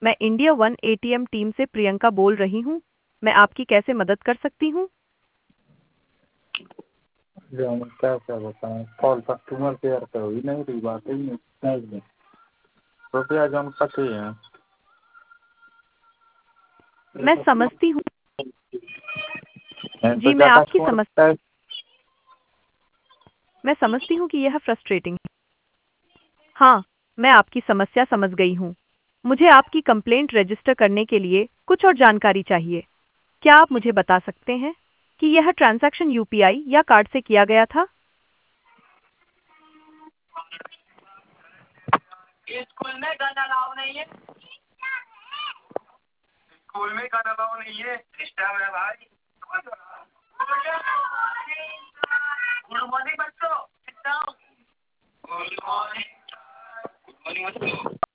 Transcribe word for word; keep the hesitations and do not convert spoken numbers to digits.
मैं India one ATM team से प्रियंका बोल रही हूँ। मैं आपकी कैसे मदद कर सकती हूँ? जो हम क्या क्या बताएं, कॉल कस्टमर केयर पे हुई नहीं रही बात ही नहीं समझ में। रुपया जो हम कटे हैं मैं समझती हूँ। हैं, तो जी, मैं क्या आपकी कस्टमर समझ पे मैं समझती हूँ कि यह फ्रस्ट्रेटिंग है। हाँ, मैं आपकी समस्या समझ गई हूँ। मुझे आपकी कंप्लेंट रजिस्टर करने के लिए कुछ और जानकारी चाहिए। क्या आप मुझे बता सकते हैं कि यह ट्रांजैक्शन यूपीआई या कार्ड से किया गया था? स्कूल में गाना अलाउ नहीं है। स्कूल में गाना अलाउ नहीं है। सिस्टम है भाई। गुड मॉर्निंग बच्चों। Good morning. गुड मॉर्निंग बच्चों।